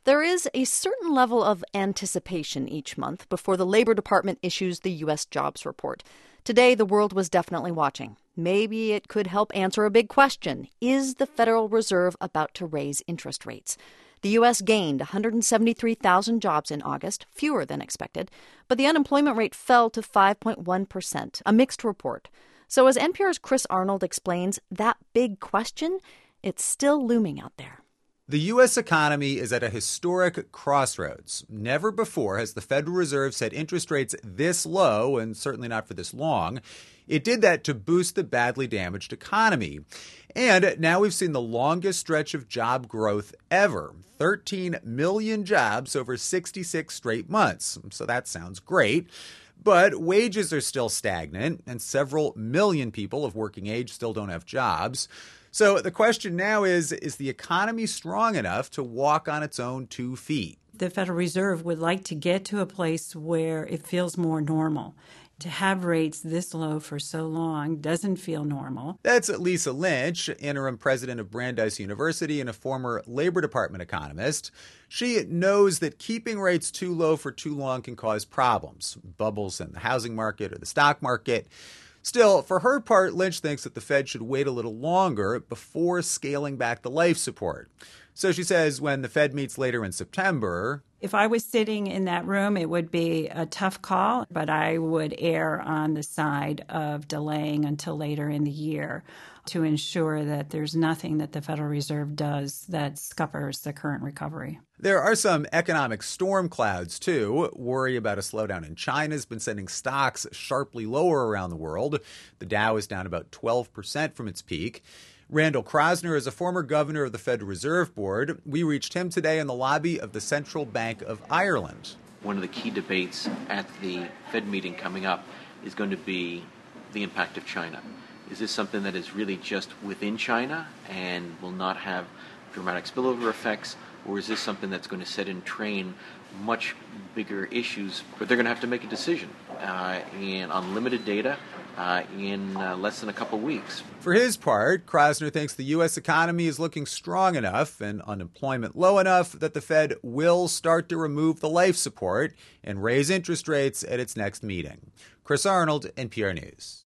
There is a certain level of anticipation each month before the Labor Department issues the U.S. jobs report. Today, the world was definitely watching. Maybe it could help answer a big question. Is the Federal Reserve about to raise interest rates? The U.S. gained 173,000 jobs in August, fewer than expected, but the unemployment rate fell to 5.1%, a mixed report. So as NPR's Chris Arnold explains, that big question, it's still looming out there. The U.S. economy is at a historic crossroads. Never before has the Federal Reserve set interest rates this low, and certainly not for this long. It did that to boost the badly damaged economy. And now we've seen the longest stretch of job growth ever, 13 million jobs over 66 straight months. So that sounds great. But wages are still stagnant, and several million people of working age still don't have jobs. So the question now is the economy strong enough to walk on its own 2 feet? The Federal Reserve would like to get to a place where it feels more normal. To have rates this low for so long doesn't feel normal. That's Lisa Lynch, interim president of Brandeis University and a former Labor Department economist. She knows that keeping rates too low for too long can cause problems, bubbles in the housing market or the stock market. Still, for her part, Lynch thinks that the Fed should wait a little longer before scaling back the life support. So she says when the Fed meets later in September, if I was sitting in that room, it would be a tough call, but I would err on the side of delaying until later in the year to ensure that there's nothing that the Federal Reserve does that scuppers the current recovery. There are some economic storm clouds, too. Worry about a slowdown in China has been sending stocks sharply lower around the world. The Dow is down about 12% from its peak. Randall Kroszner is a former governor of the Federal Reserve Board. We reached him today in the lobby of the Central Bank of Ireland. One of the key debates at the Fed meeting coming up is going to be the impact of China. Is this something that is really just within China and will not have dramatic spillover effects, or is this something that's going to set in train much bigger issues? But they're going to have to make a decision on limited data in less than a couple weeks. For his part, Kroszner thinks the U.S. economy is looking strong enough and unemployment low enough that the Fed will start to remove the life support and raise interest rates at its next meeting. Chris Arnold, NPR News.